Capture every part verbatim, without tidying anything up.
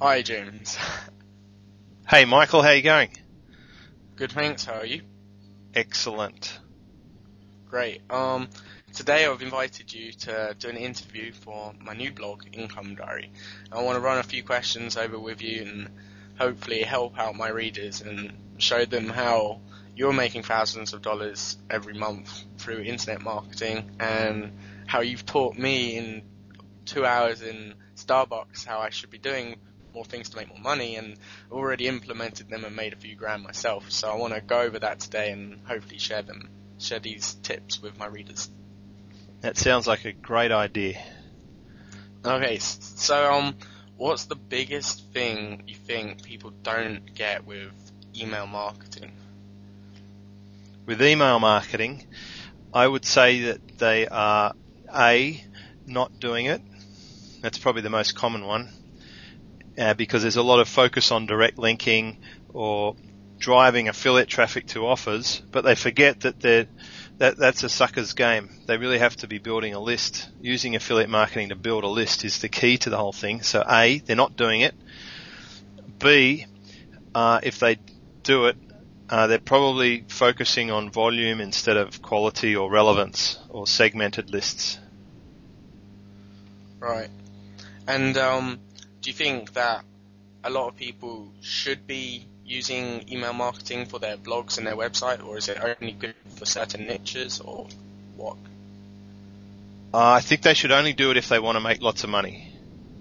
Hi, James. Hey, Michael, how you going? Good, thanks. How are you? Excellent. Great. Um, today I've invited you to do an interview for my new blog, Income Diary. I want to run a few questions over with you and hopefully help out my readers and show them how you're making thousands of dollars every month through internet marketing and how you've taught me in two hours in Starbucks how I should be doing more things to make more money, and already implemented them and made a few grand myself. So I want to go over that today and hopefully share them, share these tips with my readers. That sounds like a great idea. Okay, so um, what's the biggest thing you think people don't get with email marketing? With email marketing, I would say that they are A, not doing it. That's probably the most common one. Uh, because there's a lot of focus on direct linking or driving affiliate traffic to offers, but they forget that they're, that that's a sucker's game. They really have to be building a list. Using affiliate marketing to build a list is the key to the whole thing. So A, they're not doing it. B, uh, if they do it, uh, they're probably focusing on volume instead of quality or relevance or segmented lists. Right. And um, do you think that a lot of people should be using email marketing for their blogs and their website, or is it only good for certain niches, or what? Uh, I think they should only do it if they want to make lots of money.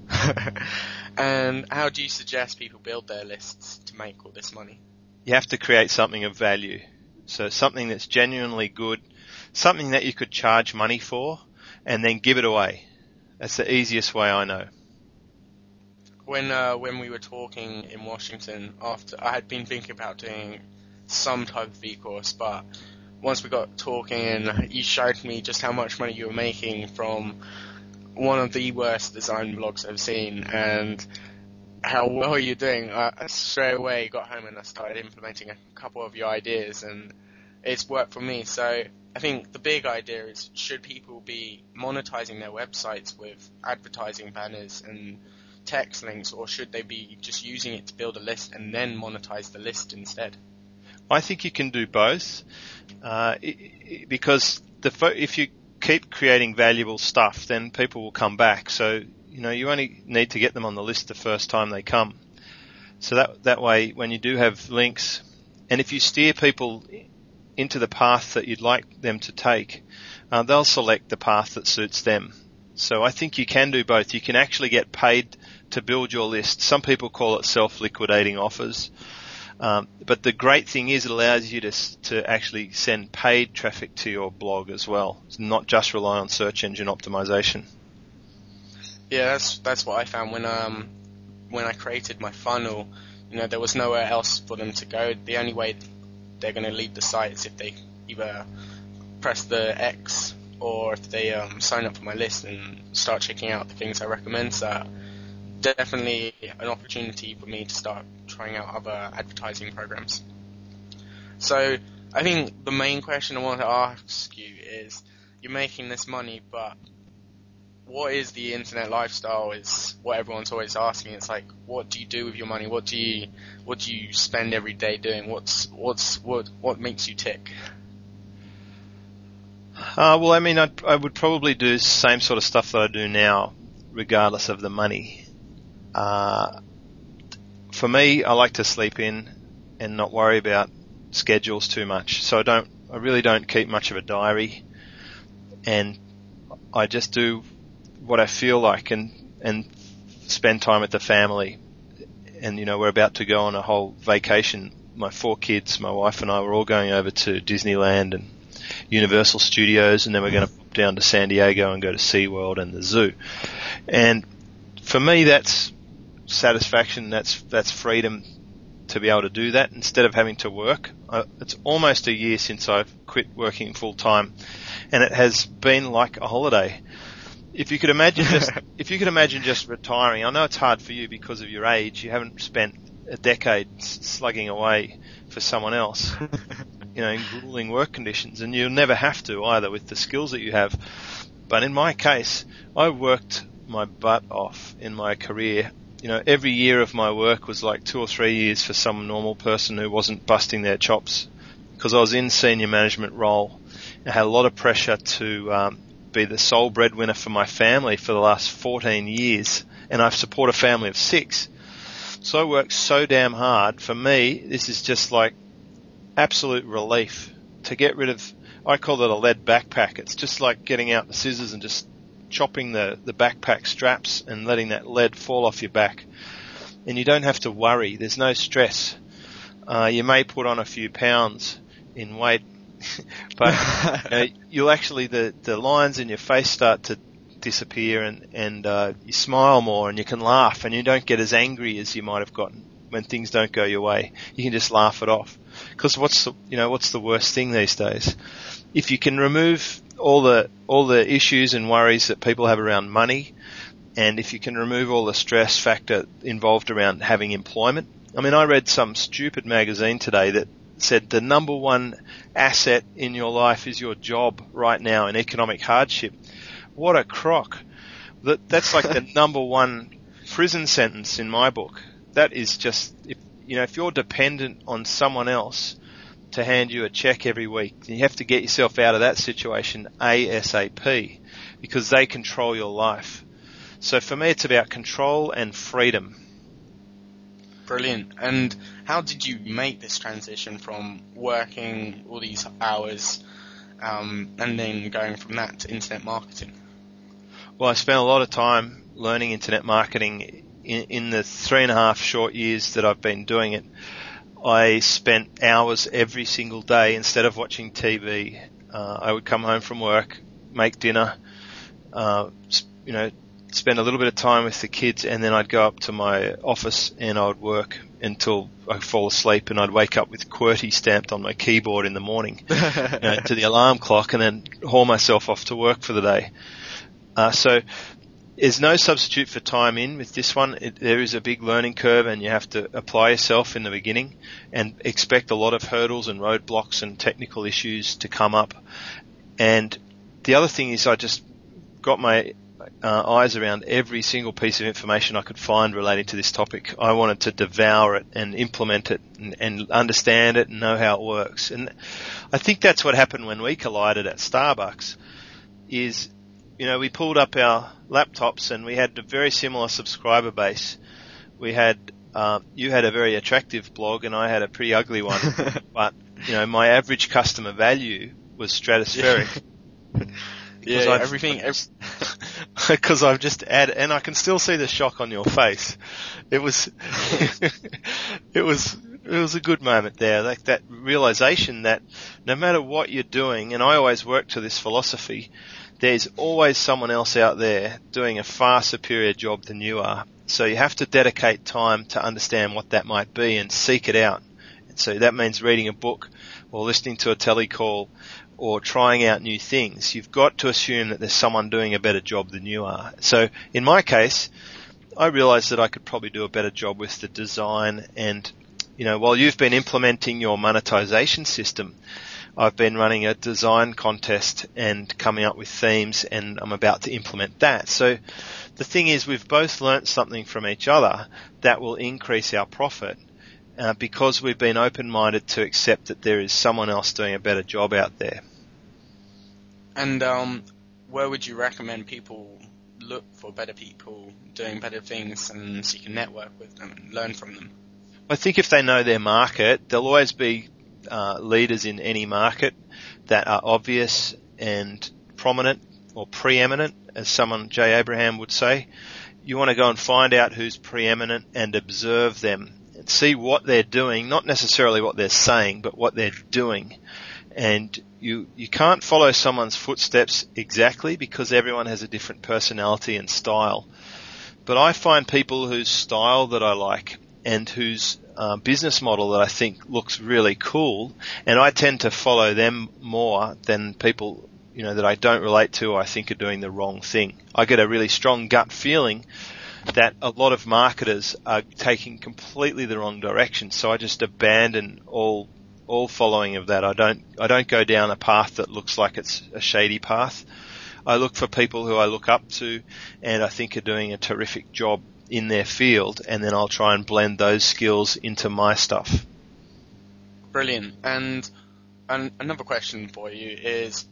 And how do you suggest people build their lists to make all this money? You have to create something of value. So something that's genuinely good, something that you could charge money for, and then give it away. That's the easiest way I know. When uh, when we were talking in Washington, after I had been thinking about doing some type of e-course, but once we got talking and you showed me just how much money you were making from one of the worst design blogs I've seen and how well you're doing, I straight away got home and I started implementing a couple of your ideas, and it's worked for me. So I think the big idea is, should people be monetizing their websites with advertising banners and text links, or should they be just using it to build a list and then monetize the list instead? I think you can do both, uh, because the fo- if you keep creating valuable stuff, then people will come back. So, you know, you only need to get them on the list the first time they come. So that that way, when you do have links, and if you steer people into the path that you'd like them to take, uh, they'll select the path that suits them. So I think you can do both. You can actually get paid to build your list. Some people call it self-liquidating offers. Um, but the great thing is it allows you to to actually send paid traffic to your blog as well. It's not just rely on search engine optimization. Yeah, that's that's what I found when um when I created my funnel. You know, there was nowhere else for them to go. The only way they're going to leave the site is if they either press the X or if they um, sign up for my list and start checking out the things I recommend. So definitely an opportunity for me to start trying out other advertising programs. So I think the main question I want to ask you is, you're making this money, but what is the internet lifestyle is what everyone's always asking. It's like, what do you do with your money? What do you what do you spend every day doing? What's what's what what makes you tick? Uh, well, I mean, I'd, I would probably do the same sort of stuff that I do now, regardless of the money. Uh, for me, I like to sleep in and not worry about schedules too much. So I don't, I really don't keep much of a diary, and I just do what I feel like and and spend time with the family. And you know, we're about to go on a whole vacation. My four kids, my wife and I, we're all going over to Disneyland and Universal Studios, and then we're going to pop down to San Diego and go to SeaWorld and the zoo. And for me, that's satisfaction. That's that's freedom to be able to do that instead of having to work. I, it's almost a year since I've quit working full time, and it has been like a holiday. If you could imagine just if you could imagine just retiring, I know it's hard for you because of your age. You haven't spent a decade slugging away for someone else, you know, in grueling work conditions, and you'll never have to either with the skills that you have. But in my case, I worked my butt off in my career you know, every year of my work was like two or three years for some normal person who wasn't busting their chops, because I was in senior management role. I had a lot of pressure to um, be the sole breadwinner for my family for the last fourteen years, and I support a family of six. So I worked so damn hard. For me, this is just like absolute relief to get rid of, I call it a lead backpack. It's just like getting out the scissors and just chopping the, the backpack straps and letting that lead fall off your back. And you don't have to worry. There's no stress. Uh, you may put on a few pounds in weight, but you know, you'll actually, the, the lines in your face start to disappear, and, and uh, you smile more, and you can laugh, and you don't get as angry as you might have gotten when things don't go your way. You can just laugh it off. Because what's the, you know, what's the worst thing these days? If you can remove all the all the issues and worries that people have around money, and if you can remove all the stress factor involved around having employment. I mean, I read some stupid magazine today that said the number one asset in your life is your job right now in economic hardship. What a crock. That That's like the number one prison sentence in my book. That is just, if, you know, if you're dependent on someone else to hand you a check every week, you have to get yourself out of that situation ASAP, because they control your life. So for me, it's about control and freedom. Brilliant. And how did you make this transition from working all these hours um, and then going from that to internet marketing? Well, I spent a lot of time learning internet marketing in, in the three and a half short years that I've been doing it. I spent hours every single day. Instead of watching T V, uh, I would come home from work, make dinner, uh, you know, spend a little bit of time with the kids, and then I'd go up to my office and I would work until I'd fall asleep, and I'd wake up with QWERTY stamped on my keyboard in the morning you know, to the alarm clock, and then haul myself off to work for the day. Uh, so there's no substitute for time in with this one. It, there is a big learning curve, and you have to apply yourself in the beginning and expect a lot of hurdles and roadblocks and technical issues to come up. And the other thing is I just got my uh, eyes around every single piece of information I could find relating to this topic. I wanted to devour it and implement it and, and understand it and know how it works. And I think that's what happened when we collided at Starbucks is, you know, we pulled up our laptops and we had a very similar subscriber base. We had, uh, you had a very attractive blog and I had a pretty ugly one, but, you know, my average customer value was stratospheric. Yeah, yeah everything. Because I've just added, and I can still see the shock on your face. It was, it was, it was a good moment there. Like that realization that no matter what you're doing, and I always work to this philosophy, there's always someone else out there doing a far superior job than you are. So you have to dedicate time to understand what that might be and seek it out. And so that means reading a book or listening to a telecall or trying out new things. You've got to assume that there's someone doing a better job than you are. So in my case, I realized that I could probably do a better job with the design. And, you know, while you've been implementing your monetization system, I've been running a design contest and coming up with themes, and I'm about to implement that. So the thing is, we've both learnt something from each other that will increase our profit uh, because we've been open-minded to accept that there is someone else doing a better job out there. And um, where would you recommend people look for better people doing better things, and so you can network with them and learn from them? I think if they know their market, there'll always be Uh, leaders in any market that are obvious and prominent or preeminent, as someone, Jay Abraham, would say. You want to go and find out who's preeminent and observe them and see what they're doing, not necessarily what they're saying, but what they're doing. And you you can't follow someone's footsteps exactly because everyone has a different personality and style. But I find people whose style that I like and whose uh, business model that I think looks really cool, and I tend to follow them more than people, you know, that I don't relate to or I think are doing the wrong thing. I get a really strong gut feeling that a lot of marketers are taking completely the wrong direction, so I just abandon all all following of that. I don't I don't go down a path that looks like it's a shady path. I look for people who I look up to and I think are doing a terrific job in their field, and then I'll try and blend those skills into my stuff. Brilliant. And, and another question for you is,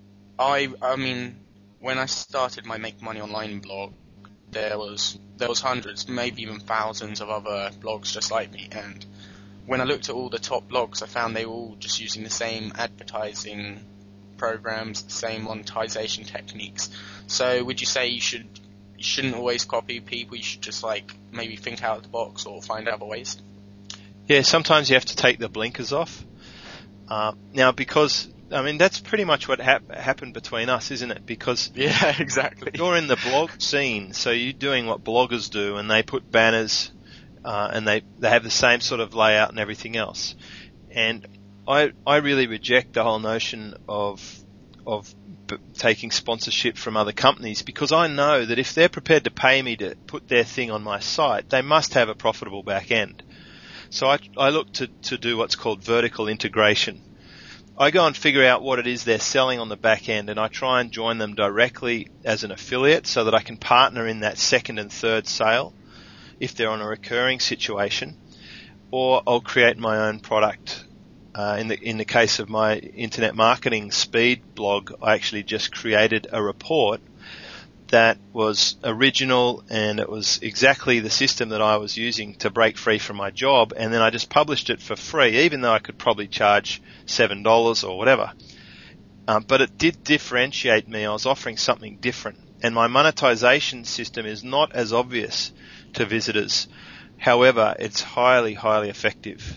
I I mean, when I started my Make Money Online blog, there was there was hundreds, maybe even thousands of other blogs just like me, and when I looked at all the top blogs, I found they were all just using the same advertising programs, the same monetization techniques. So would you say you should you shouldn't always copy people? You should just like maybe think out of the box or find other ways? Yeah, sometimes you have to take the blinkers off. Uh, now, because I mean that's pretty much what hap- happened between us, isn't it? Because yeah, exactly. You're in the blog scene, so you're doing what bloggers do, and they put banners. Uh, and they, they have the same sort of layout and everything else. And I I really reject the whole notion of of b- taking sponsorship from other companies, because I know that if they're prepared to pay me to put their thing on my site, they must have a profitable back end. So I, I look to, to do what's called vertical integration. I go and figure out what it is they're selling on the back end, and I try and join them directly as an affiliate so that I can partner in that second and third sale if they're on a recurring situation, or I'll create my own product. Uh, in the in the case of my internet marketing speed blog, I actually just created a report that was original, and it was exactly the system that I was using to break free from my job, and then I just published it for free, even though I could probably charge seven dollars or whatever. Um, but it did differentiate me. I was offering something different, and my monetization system is not as obvious to visitors. However, it's highly, highly effective.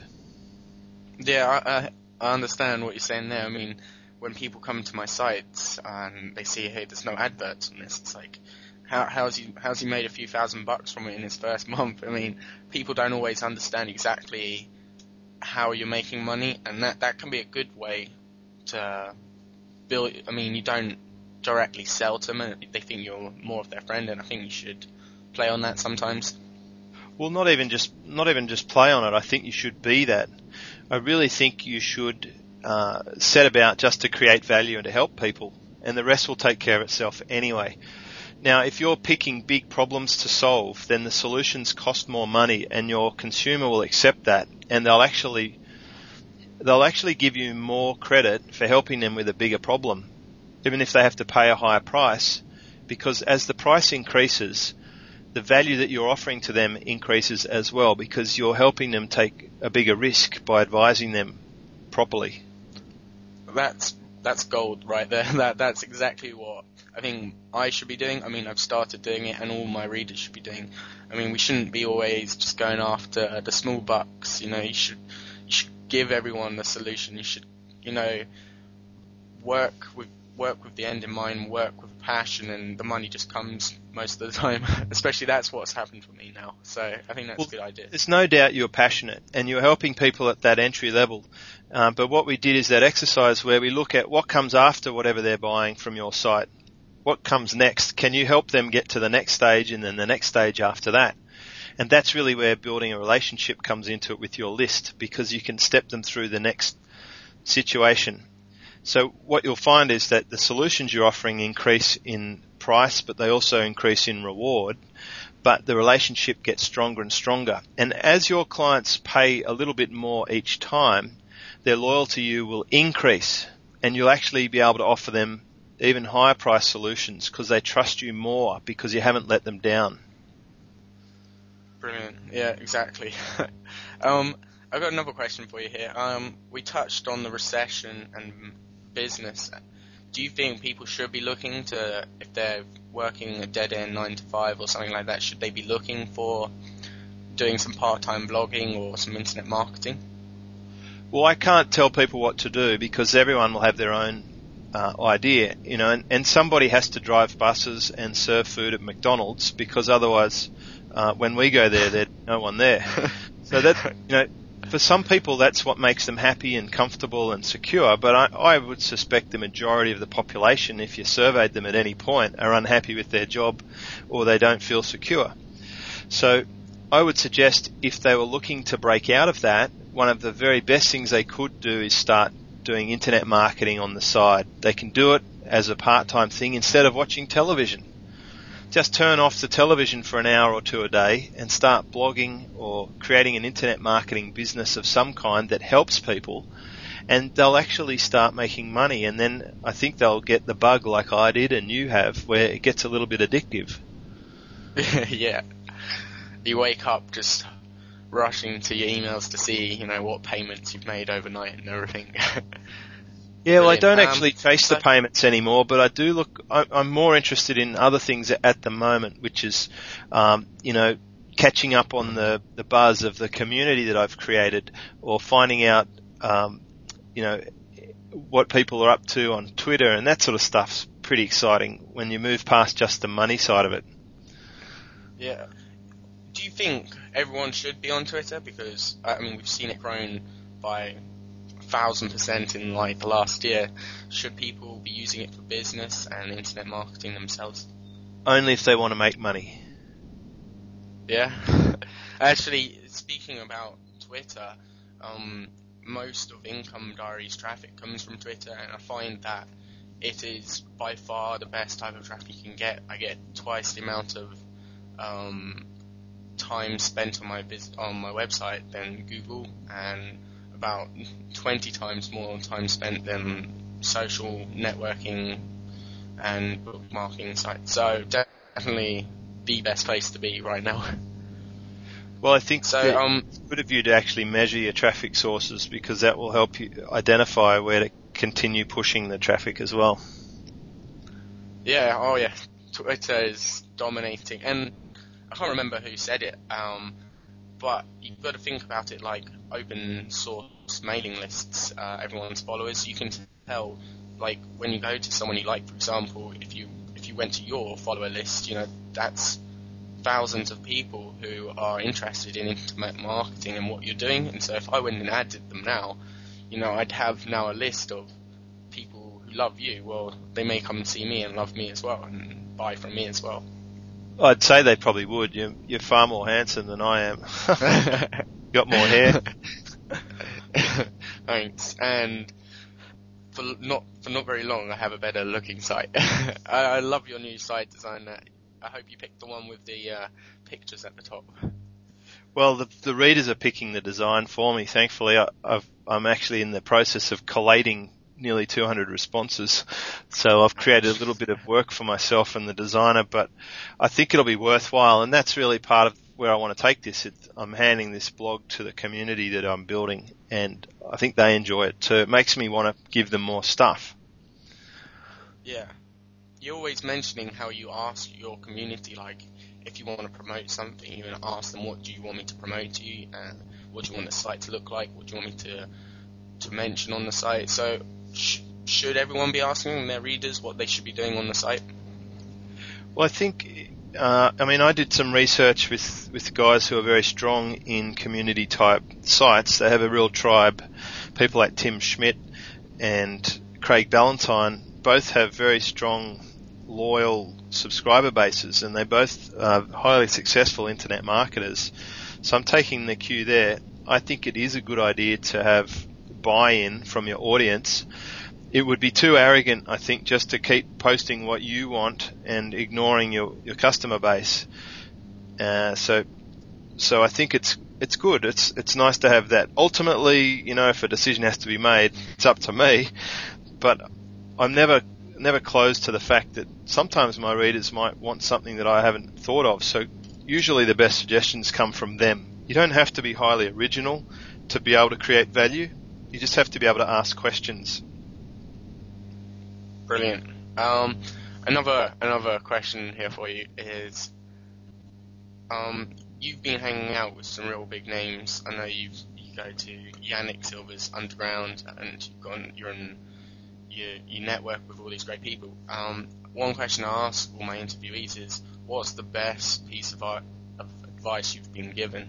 Yeah, I, I, I understand what you're saying there. I mean, when people come to my sites and they see, hey, there's no adverts on this, it's like, how, how's he, how's he made a few thousand bucks from it in his first month? I mean, people don't always understand exactly how you're making money, and that, that can be a good way to build. I mean, you don't directly sell to them, and they think you're more of their friend, and I think you should play on that sometimes. Well, not even just not even just play on it. I think you should be that. I really think you should uh, set about just to create value and to help people, and the rest will take care of itself anyway. Now, if you're picking big problems to solve, then the solutions cost more money, and your consumer will accept that, and they'll actually they'll actually give you more credit for helping them with a bigger problem, even if they have to pay a higher price, because as the price increases, the value that you're offering to them increases as well, because you're helping them take a bigger risk by advising them properly. That's that's gold right there. That that's exactly what I think I should be doing. I mean, I've started doing it, and all my readers should be doing. I mean, we shouldn't be always just going after the small bucks. You know, you should you should give everyone the solution. You should, you know, work with work with the end in mind, work with passion, and the money just comes most of the time. Especially that's what's happened for me now. So I think that's well, a good idea. There's no doubt you're passionate and you're helping people at that entry level. Um, but what we did is that exercise where we look at what comes after whatever they're buying from your site. What comes next? Can you help them get to the next stage and then the next stage after that? And that's really where building a relationship comes into it with your list, because you can step them through the next situation. So what you'll find is that the solutions you're offering increase in price, but they also increase in reward, but the relationship gets stronger and stronger. And as your clients pay a little bit more each time, their loyalty to you will increase, and you'll actually be able to offer them even higher price solutions because they trust you more because you haven't let them down. Brilliant. Yeah, exactly. um, I've got another question for you here. Um, we touched on the recession and business. Do you think people should be looking to, if they're working a dead end nine to five or something like that, should they be looking for doing some part-time blogging or some internet marketing? Well, I can't tell people what to do because everyone will have their own uh, idea, you know, and, and somebody has to drive buses and serve food at McDonald's because otherwise, uh, when we go there, there's no one there. So that, you know, for some people, that's what makes them happy and comfortable and secure, but I, I would suspect the majority of the population, if you surveyed them at any point, are unhappy with their job or they don't feel secure. So I would suggest if they were looking to break out of that, one of the very best things they could do is start doing internet marketing on the side. They can do it as a part-time thing instead of watching television. Just turn off the television for an hour or two a day and start blogging or creating an internet marketing business of some kind that helps people, and they'll actually start making money. And then I think they'll get the bug like I did and you have, where it gets a little bit addictive. Yeah. You wake up just rushing to your emails to see, you know, what payments you've made overnight and everything. Yeah, well, I Brilliant. don't Um, actually chase the so- payments anymore, but I do look, I, I'm more interested in other things at the moment, which is, um, you know, catching up on the, the buzz of the community that I've created, or finding out, um, you know, what people are up to on Twitter, and that sort of stuff's pretty exciting when you move past just the money side of it. Yeah. Do you think everyone should be on Twitter? Because, I mean, we've seen it grown by thousand percent in like the last year. Should people be using it for business and internet marketing themselves? Only if they want to make money. Yeah. Actually, speaking about Twitter, um, most of Income Diaries traffic comes from Twitter, and I find that it is by far the best type of traffic you can get. I get twice the amount of um, time spent on my vis- on my website than Google, and about twenty times more time spent than social networking and bookmarking sites. So definitely the best place to be right now. Well, I think So, that um, it's good of you to actually measure your traffic sources, because that will help you identify where to continue pushing the traffic as well. Yeah, oh yeah, Twitter is dominating, and I can't remember who said it, um, but you've got to think about it like open source mailing lists, uh, everyone's followers. You can tell, like, when you go to someone you like, for example, if you if you went to your follower list, you know, that's thousands of people who are interested in internet marketing and what you're doing. And so if I went and added them now, you know, I'd have now a list of people who love you. Well, they may come and see me and love me as well and buy from me as well. I'd say they probably would. You're, you're far more handsome than I am. Got more hair. Thanks. And for not for not very long, I have a better looking site. I, I love your new site design. I hope you picked the one with the uh, pictures at the top. Well, the, the readers are picking the design for me. Thankfully, I, I've, I'm actually in the process of collating nearly two hundred responses. So I've created a little bit of work for myself and the designer, but I think it'll be worthwhile. And that's really part of where I want to take this. It, I'm handing this blog to the community that I'm building, and I think they enjoy it too. It makes me want to give them more stuff. Yeah. You're always mentioning how you ask your community, like, if you want to promote something, you're going to ask them, what do you want me to promote to you, and what do you want the site to look like, what do you want me to to mention on the site. So sh- should everyone be asking their readers what they should be doing on the site? Well, I think, uh, I mean, I did some research with, with guys who are very strong in community type sites. They have a real tribe. People like Tim Schmidt and Craig Ballantyne both have very strong, loyal subscriber bases, and they both are highly successful internet marketers. So I'm taking the cue there. I think it is a good idea to have buy-in from your audience. It would be too arrogant, I think, just to keep posting what you want and ignoring your, your customer base. Uh, so, so I think it's it's good. It's it's nice to have that. Ultimately, you know, if a decision has to be made, it's up to me. But I'm never never closed to the fact that sometimes my readers might want something that I haven't thought of. So usually the best suggestions come from them. You don't have to be highly original to be able to create value. You just have to be able to ask questions. Brilliant. Um, another another question here for you is, um, you've been hanging out with some real big names. I know you've you go to Yannick Silver's Underground, and you've gone you're in you you network with all these great people. Um, one question I ask all my interviewees is, what's the best piece of, art, of advice you've been given?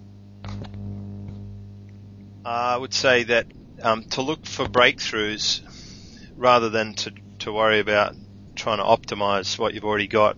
I would say that um, to look for breakthroughs rather than to, to worry about trying to optimize what you've already got.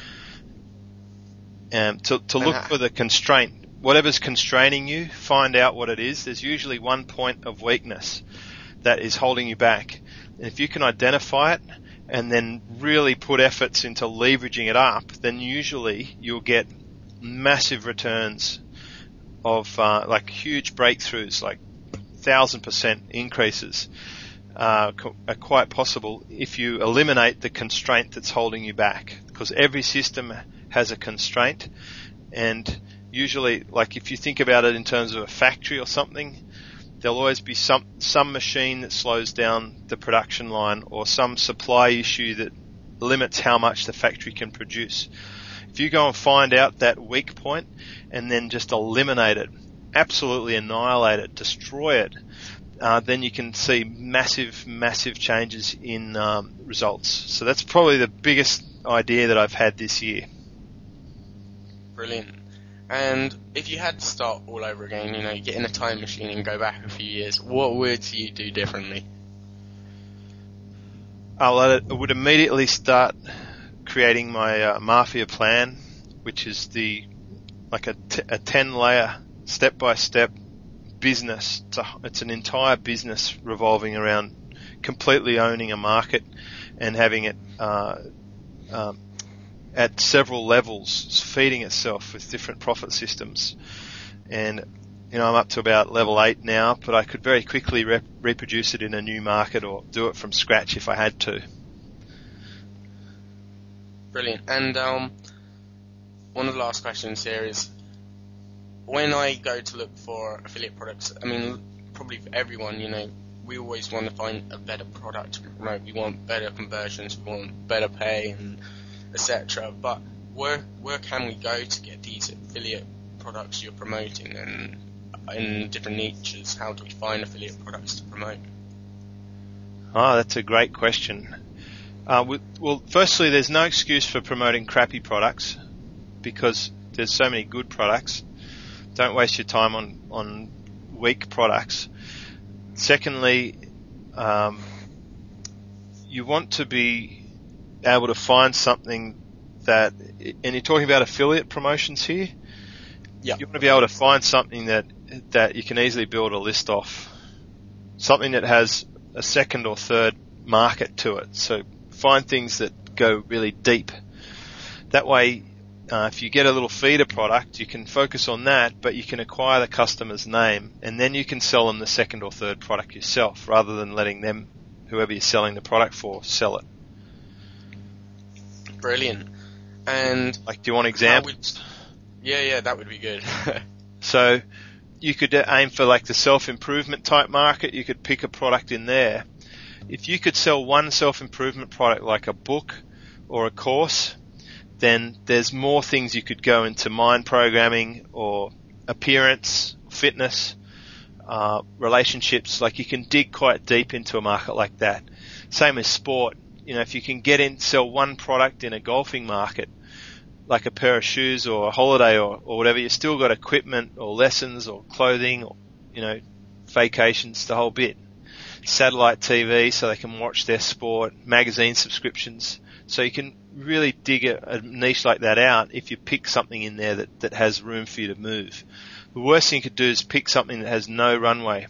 Um, to, to look for the constraint. Whatever's constraining you, find out what it is. There's usually one point of weakness that is holding you back. And if you can identify it and then really put efforts into leveraging it up, then usually you'll get massive returns of uh, like huge breakthroughs, like thousand percent increases uh, co- are quite possible if you eliminate the constraint that's holding you back. Because every system has a constraint, and usually, like if you think about it in terms of a factory or something, there'll always be some some machine that slows down the production line, or some supply issue that limits how much the factory can produce. If you go and find out that weak point and then just eliminate it, absolutely annihilate it, destroy it, uh, then you can see massive, massive changes in um, results. So that's probably the biggest idea that I've had this year. Brilliant. And if you had to start all over again, you know, get in a time machine and go back a few years, what would you do differently? I would immediately start creating my uh, Mafia plan, which is the like a, t- a ten layer step by step business. It's, a, it's an entire business revolving around completely owning a market and having it uh, um, at several levels, feeding itself with different profit systems. And you know, I'm up to about level eight now, but I could very quickly rep- reproduce it in a new market or do it from scratch if I had to. Brilliant. And um, one of the last questions here is, when I go to look for affiliate products, I mean, probably for everyone, you know, we always want to find a better product to promote. We want better conversions, we want better pay, and et cetera. But where where can we go to get these affiliate products you're promoting, and in different niches, how do we find affiliate products to promote? Oh, that's a great question. Uh, we, well, firstly, there's no excuse for promoting crappy products because there's so many good products. Don't waste your time on, on weak products. Secondly, um, you want to be able to find something that, and you're talking about affiliate promotions here. Yeah. You want to be able to find something that that you can easily build a list off, something that has a second or third market to it. So find things that go really deep. That way, uh, if you get a little feeder product, you can focus on that, but you can acquire the customer's name, and then you can sell them the second or third product yourself, rather than letting them, whoever you're selling the product for, sell it. Brilliant. And like, do you want examples? Yeah, yeah, that would be good. So you could aim for like the self-improvement type market. You could pick a product in there. If you could sell one self-improvement product like a book or a course, then there's more things you could go into: mind programming or appearance, fitness, uh, relationships. Like, you can dig quite deep into a market like that. Same as sport. You know, if you can get in, sell one product in a golfing market, like a pair of shoes or a holiday or, or whatever, you've still got equipment or lessons or clothing or, you know, vacations, the whole bit. Satellite T V so they can watch their sport, magazine subscriptions. So you can really dig a, a niche like that out if you pick something in there that, that has room for you to move. The worst thing you could do is pick something that has no runway.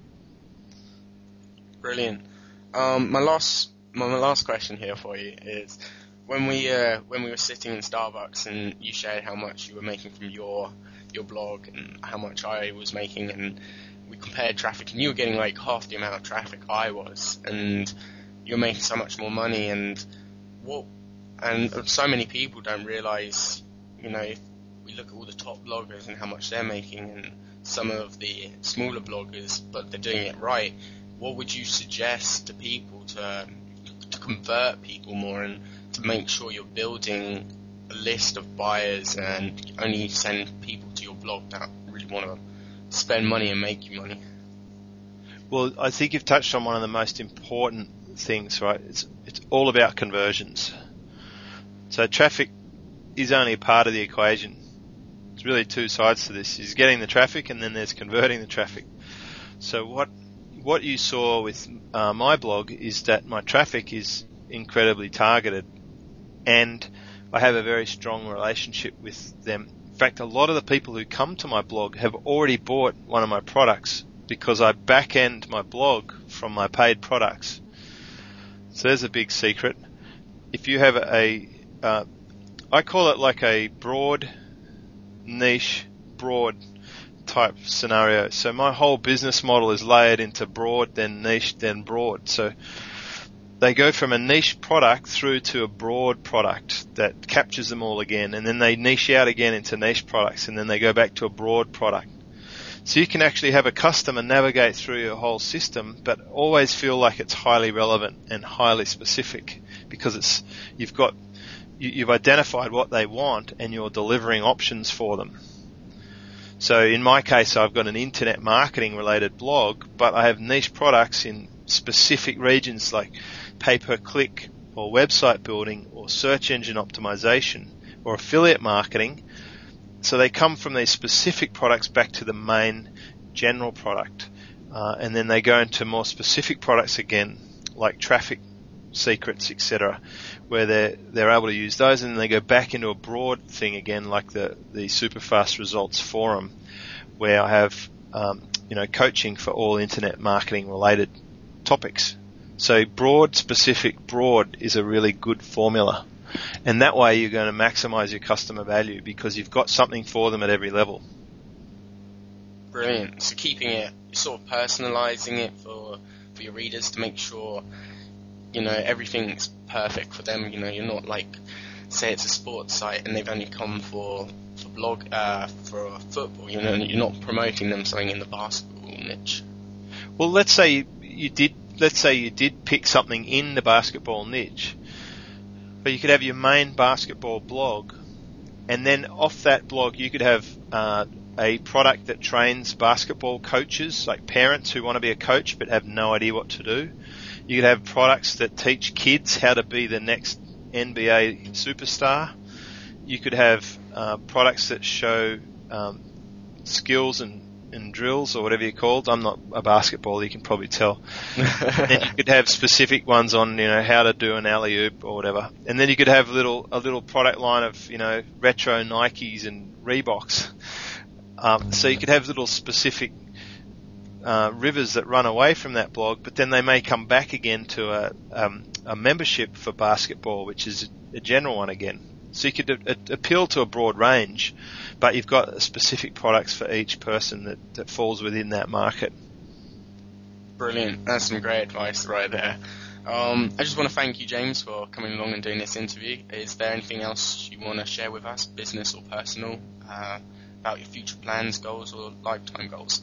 Brilliant. Um, my last my last question here for you is, when we uh, when we were sitting in Starbucks and you shared how much you were making from your your blog and how much I was making, and we compared traffic, and you were getting like half the amount of traffic I was, and you're making so much more money, and what and so many people don't realize, you know, if we look at all the top bloggers and how much they're making, and some of the smaller bloggers, but they're doing it right. What would you suggest to people to to convert people more and to make sure you're building a list of buyers and only send people to your blog that really want to spend money and make you money? Well, I think you've touched on one of the most important things, right? It's it's all about conversions. So traffic is only a part of the equation. There's really two sides to this. There's getting the traffic, and then there's converting the traffic. So what what you saw with uh, my blog is that my traffic is incredibly targeted, and I have a very strong relationship with them. In fact, a lot of the people who come to my blog have already bought one of my products because I back-end my blog from my paid products. So there's a big secret. if you have a, uh, I call it like a broad, niche, broad type scenario. So my whole business model is layered into broad, then niche, then broad. So they go from a niche product through to a broad product that captures them all again, and then they niche out again into niche products, and then they go back to a broad product. So you can actually have a customer navigate through your whole system, but always feel like it's highly relevant and highly specific, because it's you've got you, you've identified what they want and you're delivering options for them. So in my case, I've got an internet marketing related blog, but I have niche products in specific regions like pay-per-click or website building or search engine optimization or affiliate marketing. So they come from these specific products back to the main general product. Uh, and then they go into more specific products again, like traffic secrets, et cetera, where they're, they're able to use those, and then they go back into a broad thing again, like the, the Superfast Results Forum, where I have um, you know coaching for all internet marketing related topics. So broad, specific, broad is a really good formula. And that way you're going to maximize your customer value because you've got something for them at every level. Brilliant. So keeping it, sort of personalizing it for, for your readers to make sure, you know, everything's perfect for them. You know, you're not like, say it's a sports site and they've only come for, for blog, uh, for football, you know, you're not promoting them something in the basketball niche. Well, let's say you, you did, let's say you did pick something in the basketball niche. But you could have your main basketball blog, and then off that blog you could have uh, a product that trains basketball coaches, like parents who want to be a coach but have no idea what to do. You could have products that teach kids how to be the next N B A superstar. You could have uh, products that show um, skills and and drills or whatever you're called. I'm not a basketballer, you can probably tell. And you could have specific ones on, you know, how to do an alley-oop or whatever. And then you could have little a little product line of, you know, retro Nikes and Reeboks. Um, so you could have little specific uh, rivers that run away from that blog, but then they may come back again to a, um, a membership for basketball, which is a general one again. So you could a- a- appeal to a broad range, but you've got specific products for each person that, that falls within that market. Brilliant. That's some great advice right there. Um, I just want to thank you, James, for coming along and doing this interview. Is there anything else you want to share with us, business or personal, uh, about your future plans, goals, or lifetime goals?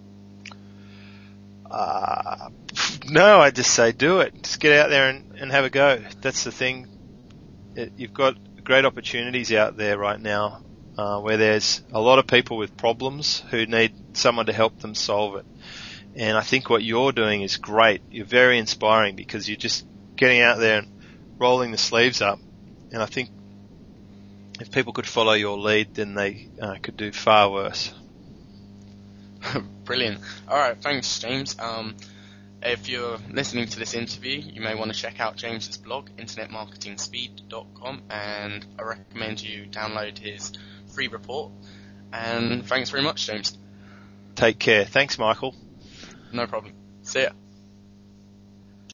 Uh, no, I just say do it. Just get out there and, and have a go. That's the thing. It, you've got great opportunities out there right now uh, where there's a lot of people with problems who need someone to help them solve it. And I think what you're doing is great. You're very inspiring because you're just getting out there and rolling the sleeves up. And I think if people could follow your lead, then they uh, could do far worse. Brilliant. All right, thanks, James. Um, if you're listening to this interview, you may want to check out James's blog, internet marketing speed dot com, and I recommend you download his free report. And thanks very much, James. Take care. Thanks, Michael. No problem. See ya.